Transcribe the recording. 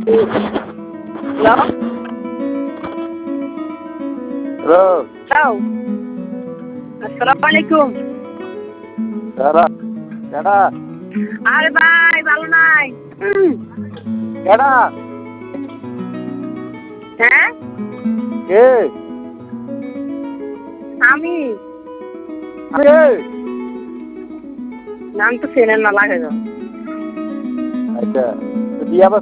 Hello hello hello আসসালামু আলাইকুম। কেডা কেডা আরে ভাই ভালো নাই। কেডা হ্যাঁ কে আমি কে নাম তো চেনেন না লাগে। আচ্ছা তো বিয়া